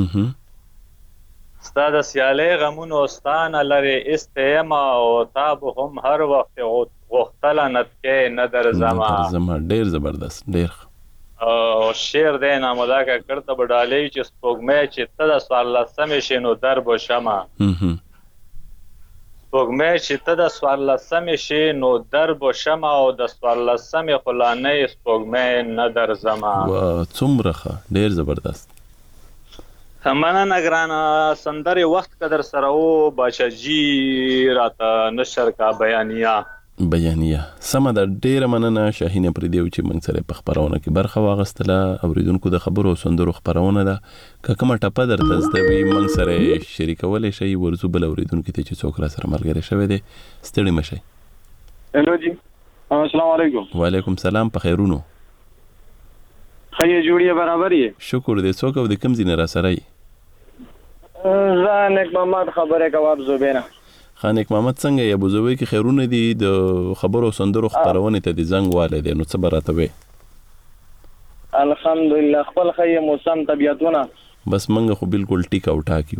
ستا د سیالۍ غمونو ستانه لرې ایستی یمه او تا به هم هر وخت غوښتله نتکې نه درځما. ډېر زبردست ډېر ښه. او شعر دی نامدا کا کړته بډالې چې سپوږمۍ چې ته د څوارلسمې شې نو در به شمه سپوږمۍ چې ته د څوارلسمې شې نو در به شمه او د څوارلسمې خو لا نه یې سپوږمۍ نه درځمه. څومره ښه ډېر زبردست. مننه ګرانه سندرې وخت قدر سره و باچاجي راته نشر کا بیانیه سمه ده ډېره مننه شاهینه پریدي چې موږ سره په خبرونه کې برخه واغستله اوریدونکو د خبرو او سندرو خبرونه ده که کومه ټپه درته زده وي موږ سره شریکولی شئ ورزو بل اوریدونکو ته چې څوک را سره ملګری شوی دی ستړي مه شئ. هلو جی السلام علیکم. وعلیکم سلام په خیرونو ښه یې جوړ یې برابر یې شکر دی څوک او د کوم ځای نه را سره یې زه نیک محمد خبرې کوم زوبینه خانک محمد څنګه یا بوزوي کې خیرونه دي د خبرو سندرو خبرونه ته د زنګ والي دي نو څه براته وي الحمدلله خپل خیر موسم طبيعتونه بس منګه خو بالکل ټیک او ټاکیو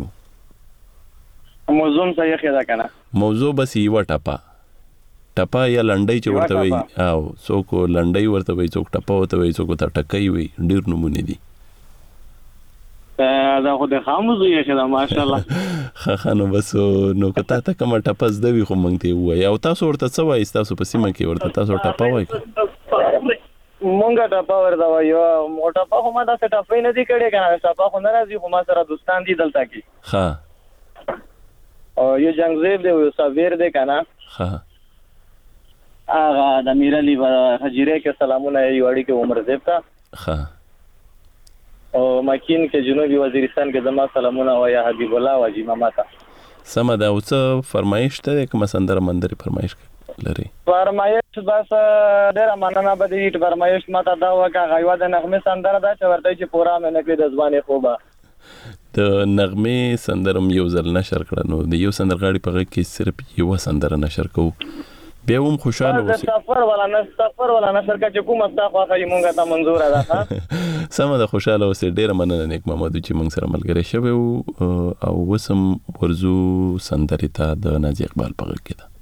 موضوع صحیح خدا کنه موضوع بس یو ټپا یا لنډۍ چې ورته وي او څوک لنډۍ ورته وي څوک ټپا ورته وي څوک ته ټکای وي ډیر نمونه دي دا خو د خاموزو یې خدا ماشاءالله خانو بس نو کته ته کوم ټپس دوی خو مونږ ته وای او تاسو ورته څه وای تاسو په سیمه کې ورته تاسو ټپا وای مونږه ټپا ورته وای او ټپا خو ما دا ټپا نه دی کړی کنه ټپا خو نه راځي خو ما سره دوستان دي دلته کې ها او یو جنگزیب دی یو ساویر دی کنه ها هغه د میرعلی حجیره کې سلامونه یو اړي کې عمر زیب تا ها او مکین کې جنوبي وزیرستان کې زما سلامونه وایا حبیب الله واجی ماما ته. سم ده. او څه فرمایش ته کوم سندره مندري فرمایش لري؟ فرمایش بس ډېر مننه به دې فرمایش ماته دا وکړه غیوا د نغمه سندره دا چې ورته چې پورا مې نه کړې د ځواني خوبه د نغمه سندرم یو ځل نشر کړه. نو د یو سندرغاړي په غږ کې صرف یو سندره نشر کوو بیا هم خوشاله اوسئ. سفر ولا نشر کا چې کوم استا خو خې مونږه ته منظور ده. ها سم ده. خوشاله اوسئ. ډېر مننه نیک محمد چې موږ سره ملګری شوی او وسم ورزو سندرې ته د نازي اقبال په غږ کې ده.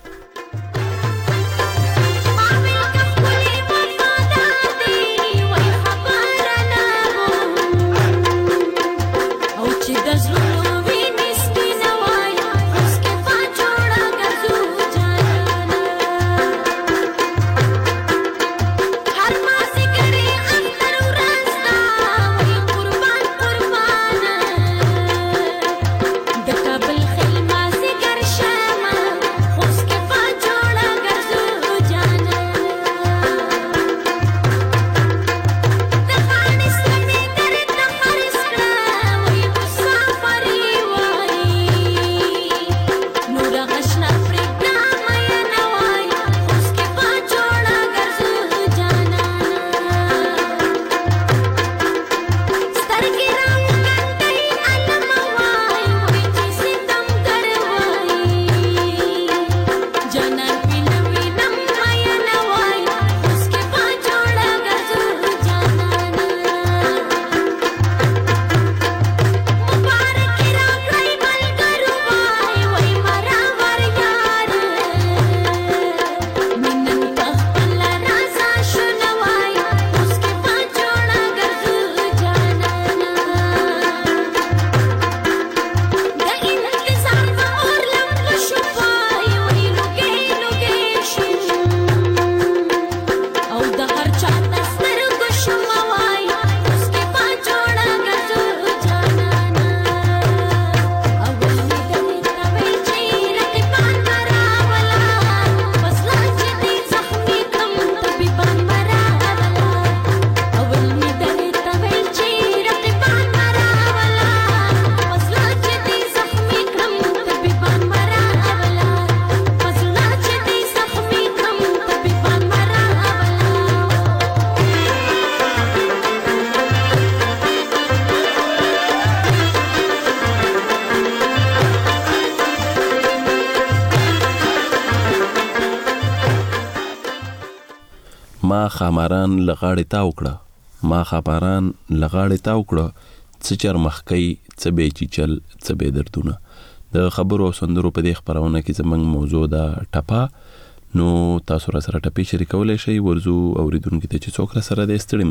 ما خاماران لغاړې تاو کړه ما خاماران لغاړې تاو کړه څه چر مخکې څه به چیچل څه به دردونه. د خبرو او سندرو په دې خبرونه کې زمنګ موضوع دا ټپا. نو تاسو را سره ټپې شریکولای شئ. ورزو اوریدونکو ته چې څوک را سره د ستړي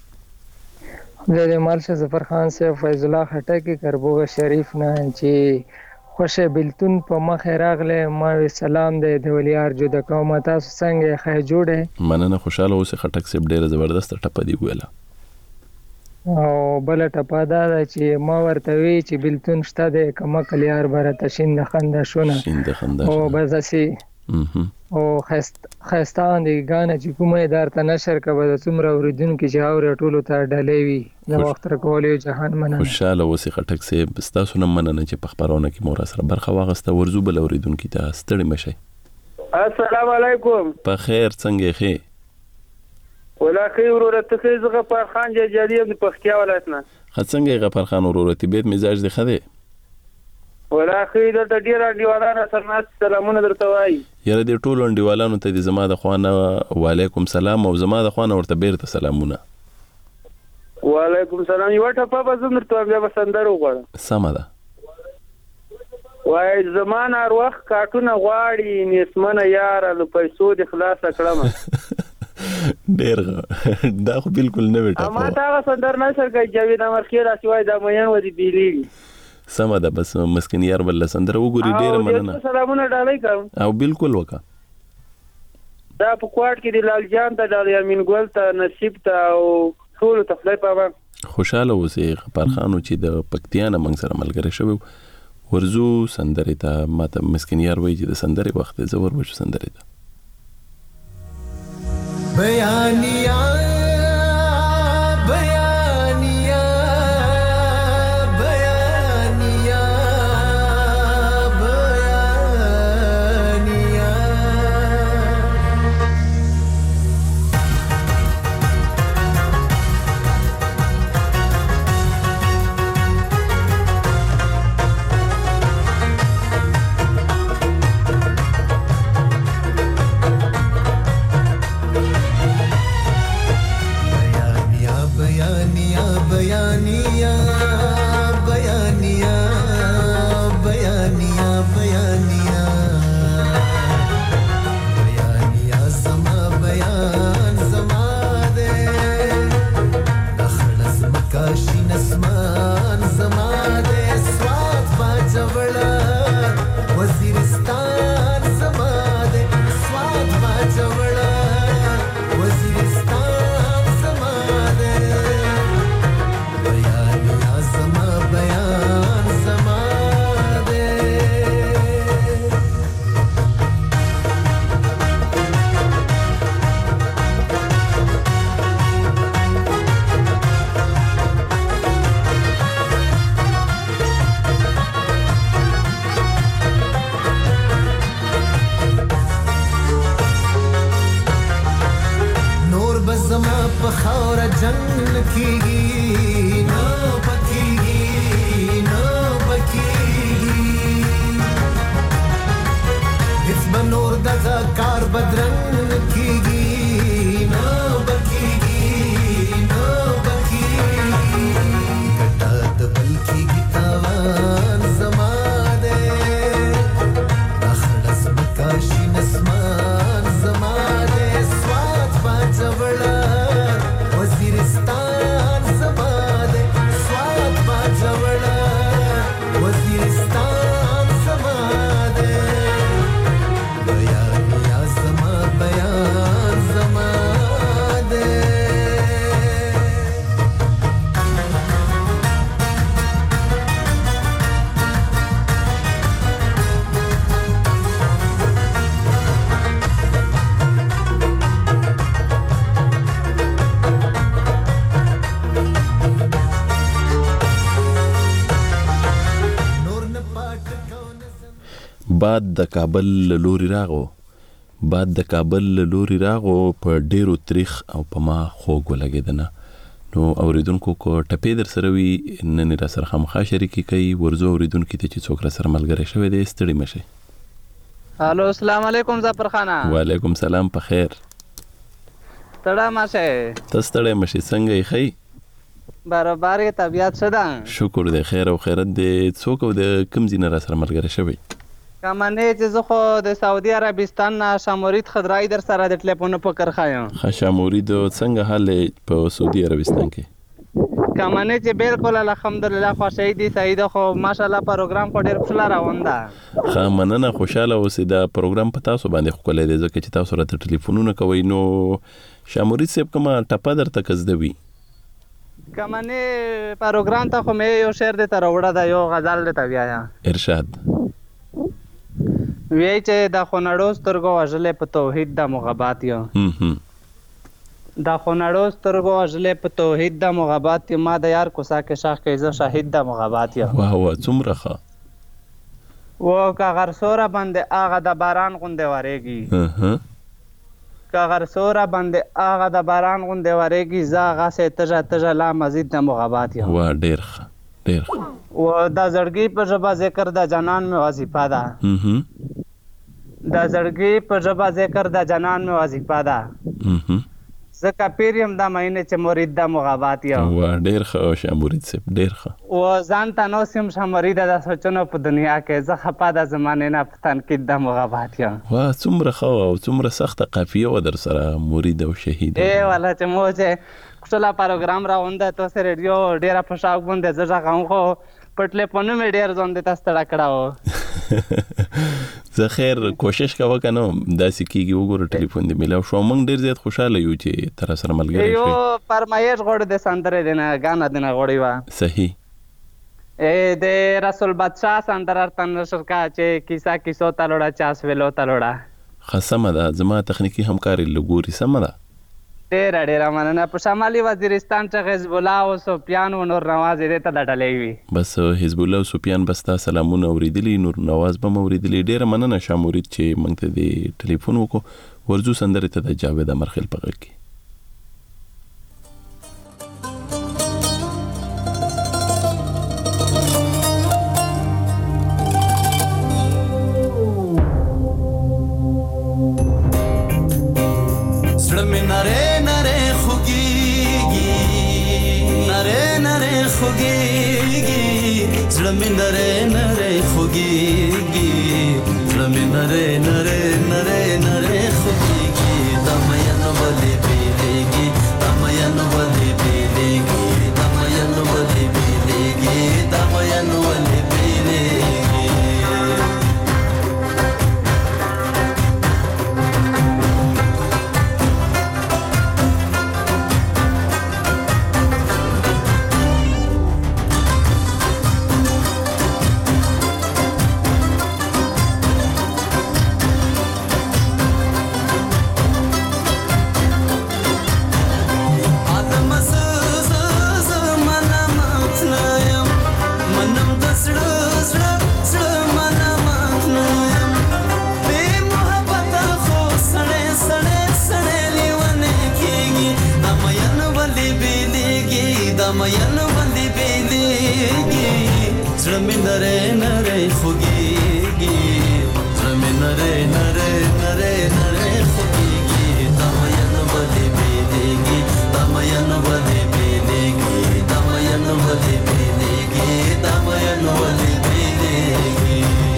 مشي. د مارشا ظفر خان صاحب فیض الله خټک کربوغ شریف نه چې خوشه بلتون په مخ راغله ما سلام د ولیار جو د قوم تاسو څنګه خې جوړه. مننه. خوشاله اوسه. خټک صاحب ډیره زبردست ټپه دی ویله. او بل ټپه دا چې ما ورته وی چې بلتون شته د کما کلیار برته شین خنده شونه او بزسي او خستان دی غانه چې کومه ادارته نشر کوي د څومره اوریدونکو چې اوري ټولو ته ډلې وي د وخت رکولې جهان مننه. خوشاله اوسه خټک صاحب. تاسو نه مننه چې په خبرونه کې مور سره برخه واغسته. ورزو بل اوریدونکو ته ستړي مشي. السلام علیکم. په خیر څنګه خې؟ ولا خیر ورته خې زغه پر خان جاجالي د پختیا ولایت نه. څنګه غفر خان ورته بیت مزاج دی خده؟ ولا خیر د ډیر انډیوالانو سره سلامونه درته وایي. یاره د ټولو انډیوالانو ته د زما د خوانه وعلیکم سلام او زما د خوانه ورته بیرته سلامونه. وعلیکم سلام. یو ټپه به زم درته بیا بسندر وغواړم. سمه ده. وای زمان اروخ کاټونه غواړي نسمنه یار له پیسو د خلاص کړم. ډیر دا خو بالکل نه وټه. اما تا سندر نه سر کوي جاوید امر خیر اسوای د مېن ودی بیلی. سمه ده. بس مسکین یار بل سندر وګوري. ډیر مننه. سلامونه ډالای کوم. او بالکل وکا. دا په کوټ کې د لال جان ته د یمین ګل ته نصیب ته او ټول ته خدای په خوشاله اوسئ. غفر خانو چې د پکتیانه منګ سره ملګری شوی ورزو سندرې ته ماته مسکین یار وایي چې د سندرې وخت زور بشو سندرې ته بیانیا بیانیا نور جنگ کیږي نو پکېږي نو پکېږي هیڅ به نور دغه کار بدرنګ کیږي نو پکېږي نو پکېږي ګټه د بل کیږي تاوان زما دی دا خړه ځمکه شین اسمان زما دی سوات باجوړه وزیرستان زما دی سوات باجوړه وزیرستان زما دی بیان یا زما بیان زما دی باد د کابل لوري راغو په ډیرو تاریخ او په ما خوږ ولګیدنه نو اوریدونکو کو ټپې در سره وی نن را سره خامخا شریکی کوي ورزو اوریدونکو ته چې څوک را سره ملګری شوی دی ستړي مشه. الو السلام علیکم ظفر خانه. وعلیکم سلام په خیر. تړه مشه تستړی مشه څنګه یې خی برابر طبیعت شدا شکر دی خیر او خیرت دی څوک د کم زینه را سره ملګری شوی کمنه چې زه خو د سعودي عربستان نه شامورید خضرای در سره د ټلیفون په کرخایم شامورید څنګه حال په سعودي عربستان کې کمنه چې بالکل الحمدلله خوشی دي سعید خو ماشاءالله پروګرام په ډیر ښه روان ده مننه خوشاله اوسې دا پروګرام په تاسو باندې خو کولای دی ځکه چې تاسو راته ټلیفونونه کوئ نو شامورید صاحب کومه ټپه درته کزدوي کمنه پروګرام ته خو مې یو شعر د تر وړه دا یو غزل د بیا ارشاد وی چې د خونړو سترګو وژلې په توحید د مغبات یو د خونړو سترګو وژلې په توحید د مغبات ما د یار کوسا کې شاخ کې زه شاهد د مغبات یو واه واه څومره ښه و کا غرسوره باندې هغه د باران غوندې ورېږي کا غرسوره باندې هغه د باران غوندې ورېږي زه هغه سه تجه لا مزید د مغبات یو واه ډېر ښه ډېر ښه و د زړګي په ژبه ذکر د جنان مې وظیفه ده د زړګي په ژبه ذکر د جنان مې وظیفه ده زکه پیریم د مینه چې مرید د مغابات یو وا ډیر ښه شه مرید صاحب ډیر ښه و ځان ته نو سیم شه مرید د سوچونو په دنیا کې زه خپه د زمانه نه پتن کې د مغابات یو وا څومره ښه او څومره سخته قافیه و در سره مرید او شهید ای والا چې موجه کله پروګرام راونده تو سره ریډیو ډیره په شاو باندې زړه غاو خو پټله پونه مې ډیر ځون د تاسو تړه کړاو زه خیر کوشش کوم کنه داسې کیږي وګوره ټلیفون دی ملاو شو موږ ډیر زیات خوشاله یو چې تر سره ملګری شو یو فرمایش غوړ د سندره دینه غانا دینه غوړی وا صحیح اے د رسول بادشاہ سندره تن شرکا چې کیسا کیسو تلوړه چاس ویلو تلوړه خصمه ده زما تخنیکی همکاري لګوري سم ده ډېر مننه په شمالي وزیرستان چې حزب الله او سفیان و نور نواز دې ته ډلې وي بس حزب الله او سفیان بس تا سلامونه اوریدلی نور نواز به اوریدلی ډېر مننه شامورید چې موږ ته دی ټلیفون وکړو ورزو سندره ته د جاوید امرخیل په غږ کې زړه نره نره خوږیږي زړه نره نره نره نره خوږیږي د مین ولې بیلېږي د مین ولې بیلېږي د مین ولې بیلېږي د مین ولې مین باندې بیلیږي زړه مې نری نری خوږیږي زړه مې نری نری نری نری خوږیږي دا مین باندې بیلیږي دا مین باندې بیلیږي دا مین باندې بیلیږي دا مین باندې بیلیږي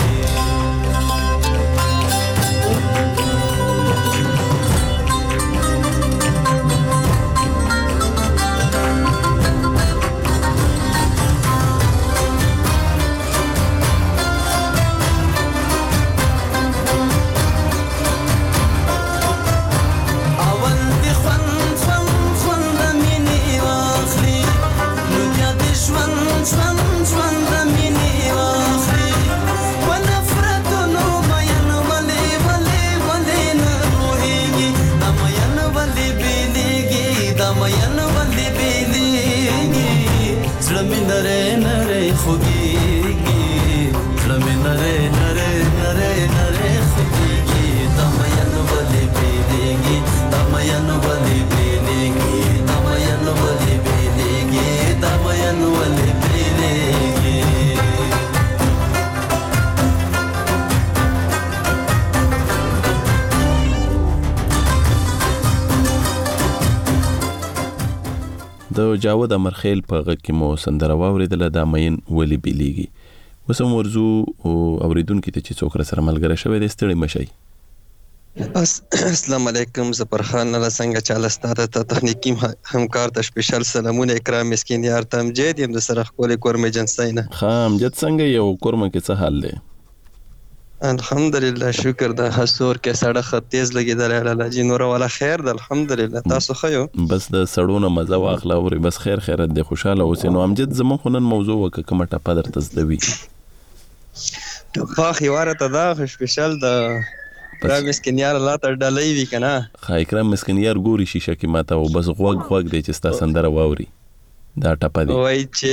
د جاود امرخیل په غږ کې مو سندره واورېدله دا مین ولې بیلیږي. اوس هم ورځو اورېدونکي ته چې څوک راسره ملګری شوی دی ستړي مه شئ. السلام علیکم زفرخان الله څنګه چاله ستاره ته تخنیکی همکار ته سپیشل سلامونه اکرام مسکین یار ته امجد یم د سره خپل کورمه جنسای نه ها امجد څنګه یو کورمه کې څه حال دی؟ الحمدلله شکر د حسور کې سړه خط تیز لګیدل الله جی نور ولا خیر د الحمدلله تاسو خو بس د سړونه مزه واخله او بس خیر خیرت د خوشاله اوسې نو امجد زمون خنن موضوع وک کومه ټپه درته زدوي ټپه خيواره ته دا سپیشل د اکرام مسکینیار الله ته ډالۍ وی کنه اکرام مسکینیار ګوري شیشه کې ماته او بس غوږ دی چې ستا سندره واوري دا ټپه دی وای چې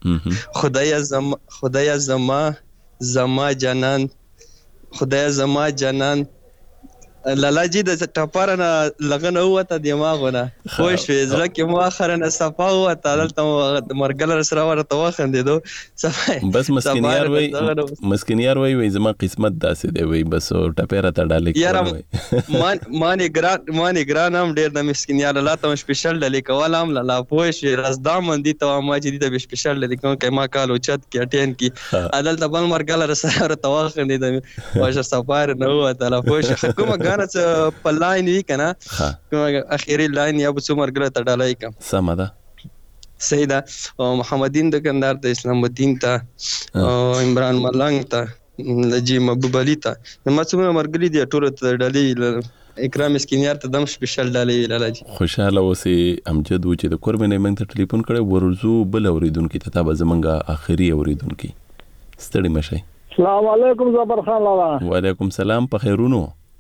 خدایا زما جانان خدای زما جانان لالا جی د ټپاره نه لغنه وته دماغونه خوش وې زړه کې مو اخر نه صفا وته دلته مرګل سره ورته وخندېدو بس مسکینیار وای زما قسمت داسې دی وای بس ټپاره ته ډالې یار مانی ګران هم ډېر د مسکینیار الله ته سپیشل ډالې کول هم لالا خوش رزدا مندي ته ما چې د سپیشل ډالې کوم کما کال او چت کې اټین کې عدالت بل مرګل سره ورته وخندېدو واشه صفا نه وته لا خوش حکومت په لاین وی کنه اخیری لاین یا بس مرګله ته ډالای کم سم ده سیدا محمدین دکاندار ته اسلام الدین ته عمران ملنګ ته لجی محبوب علي ته مسومه مرګلی دی ټول ته ډالای اکرام مسکینیار ته دم سپیشل ډالای لالاجی خوشاله اوسې امجد و چې د قربانې منګ ته ټلیفون کړي ورزو بل اوریدونکو ته تابه زمنګ اخیری اوریدونکو ستړي مشي. السلام علیکم زبرخان لالا. وعلیکم السلام په خیرونو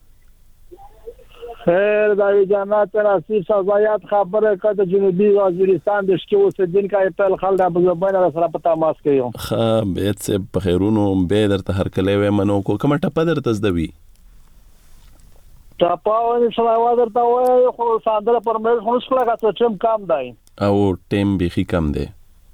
خیر داوی جنات نصیب سزایات خبره کړه جنوبي وزیرستان د شکو اوسیدونکو ایپل خلک په زبانه سره په تماس کې یو ها بیت سه په خیرونو به درته هر کله و منو کو کومه ټپه درته زدوي ټپه سره و درته وای خو ساندره پر مې خو څه څه ټیم کم دی او ټیم به کم دی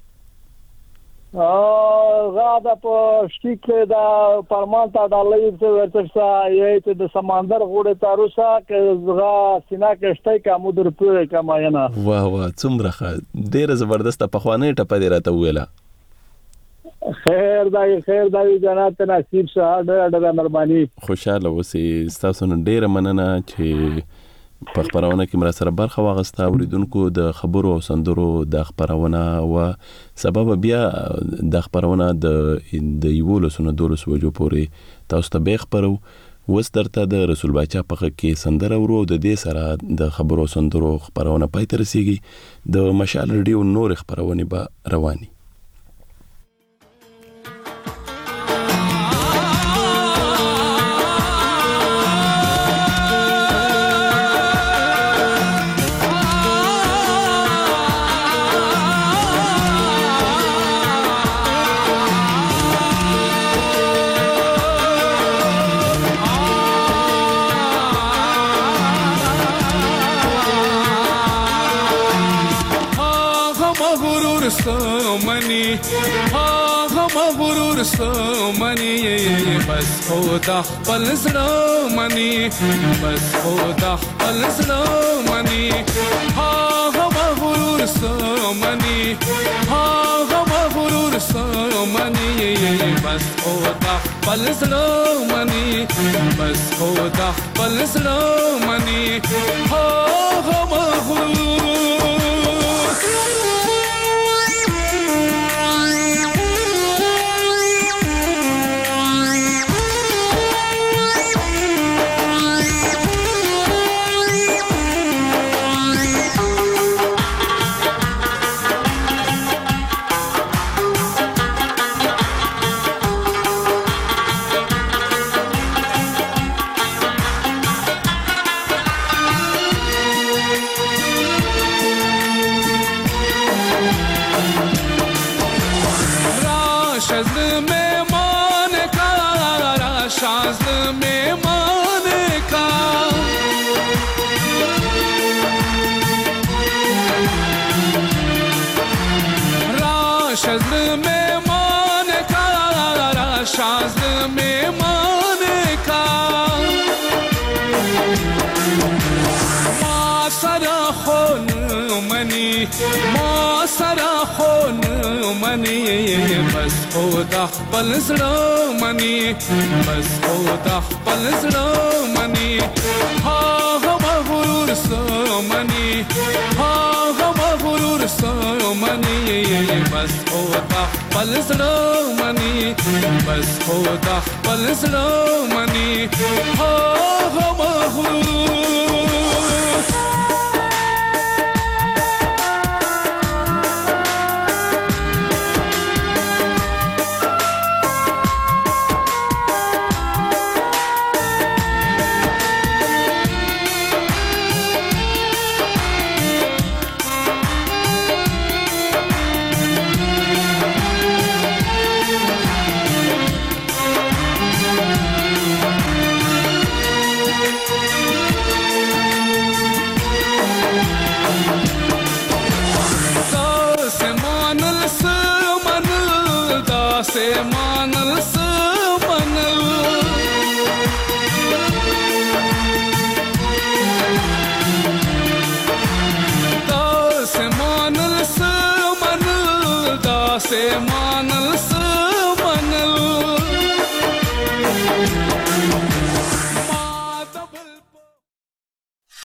غاده په شتیک دا پرمانتا د لایف ورڅا یې د سمندر غوړې تاروسا کې زغا سینا کې شتای کوم در پوره کما ینا واه څومره ډېر زبردست په خوانې ټپه دی راته ویلا خیر دای جنات نصیب شه ډېر مهرباني خوشاله اوسې تاسو نن ډېر مننه چې په خبرونه کې مرا سره برخه واغسته اوریدونکو د خبرو او سندرو د خبرونه او سبب بیا د خبرونه د یولسونو دولس وجو پورې تاسو ته به خبرو وس درته د رسول باچا په کې سندره ورو د دې سره د خبرو سندرو خبرونه پای ته رسیږي د مشال ریډیو نور خبرونه به رواني سمني هغه مغرور سمني بس خدا خپل زړه مني بس خدا خپل زړه مني هغه مغرور سمني هغه مغرور سمني بس خدا خپل زړه مني بس خدا خپل زړه مني هغه مغرور ما سره خون مني بس خدا خپل زړه مني بس خدا خپل زړه مني هغه مغرور سمني هغه مغرور سمني بس خدا خپل زړه مني بس خدا خپل زړه مني هغه مغرور